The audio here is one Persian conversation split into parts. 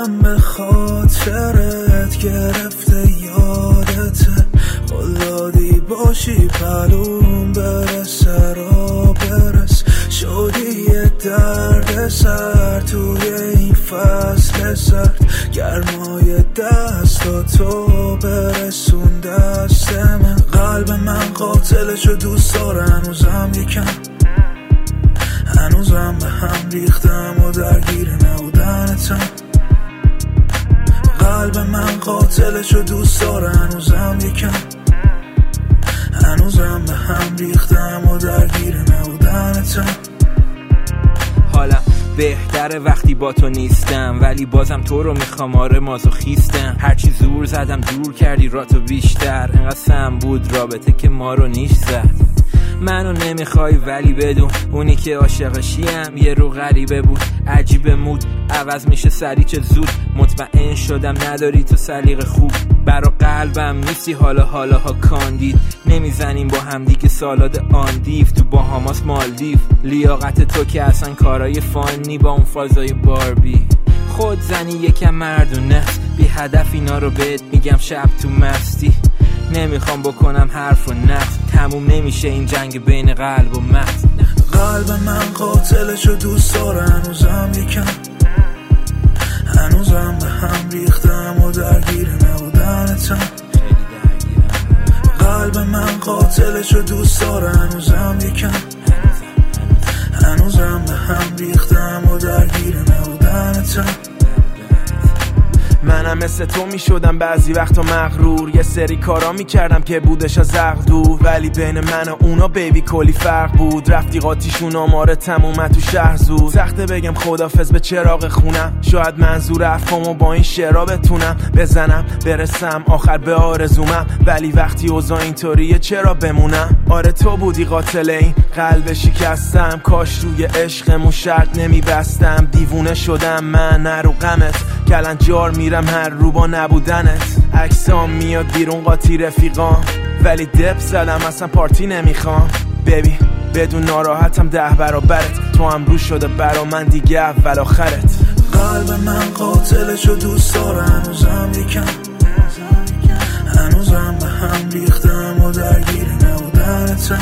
قلبم به خاطرت گرفته یادته، قلادی باشی پلوم برسه را برس، شدی یه درد سر توی این فصل سرد، گرمای دستاتو برسون دست من. قلب من قاتلشو دوست داره، هنوزم یکم، هنوزم به هم ریختم و درگیر نبودنتم. قلب من قاتلشو دوست داره، هنوزم یکم، هنوزم به هم ریختم و درگیر نبودنتم. حالا بهتره وقتی با تو نیستم، ولی بازم تو رو میخوام، آره مازوخیستم. هرچی زور زدم دور کردی راتو بیشتر، انقدر سم بود رابطه که ما رو نیش زد. منو نمیخوای ولی بدون اونی که عاشقشیم یه رو غریبه بود، عجیب مود عوض میشه سری چه زود. مطمئن شدم نداری تو سلیقه خوب، برا قلبم نیستی حالاها کاندید. نمیزنیم با هم دیگه سالاد آندیف تو باهاماس مالدیف. لیاقت تو که اصلا کارای فانی با اون فازای باربی. خود زنی یکم مردونه بی هدف اینا رو بهت میگم شب تو مستی. نمیخوام بکنم حرف و نفس، تموم نمیشه این جنگ بین قلب و مغز. قلب من قاتلشو دوست داره، هنوزم یکم، هنوزم به هم ریختم و درگیر نبودنتم. قلب من قاتلشو دوست داره، هنوزم یکم، هنوزم به هم ریختم و درگیر نبودنتم. منم مثل تو می شدم بعضی وقتا مغرور، یه سری کارا می کردم که بودش از عقل دور، ولی بین من و اونا بیبی کلی فرق بود. رفتی قاطیشون آماره تمومه تو شهر زود، سخته بگم خدافظ به چراغ خونم. شاید منظور افهامو با این شعرها بتونم بزنم برسم آخر به آرزومم، ولی وقتی اوضاع اینطوریه چرا بمونم. آره تو بودی قاتل این قلب شکستم، کاش روی عشقمون شرط نمی بستم. دیوونه شدم من نرو غمت، کلنجار میرم هر رو با نبودنت. عکسام میاد بیرون قاطی رفیقام، ولی دپ زدم اصلا پارتی نمیخوام. ببین بدون ناراحتم 10 برابرت، تو هم رو شده برا من دیگه اول آخرت. قلب من قاتلشو دوست داره، هنوزم یکم، هنوزم به هم ریختم و درگیر نبودنتم.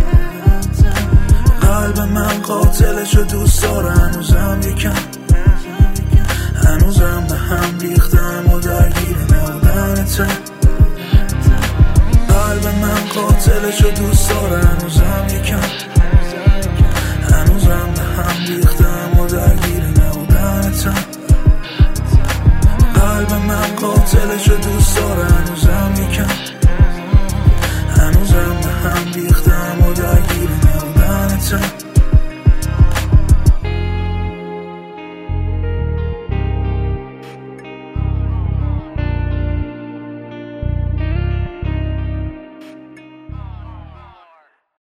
قلب من قاتلشو دوست داره، هنوزم یکم، هنوزم به هم ریختم و درگیر نبودنتم. قلب من قاتلشو دوست داره، هنوزم یکم، هنوزم به هم ریختم و درگیر نبودنتم. قلب من قاتلشو دوست داره، هنوزم یکم، هنوزم به هم ریختم و درگیر نبودنتم.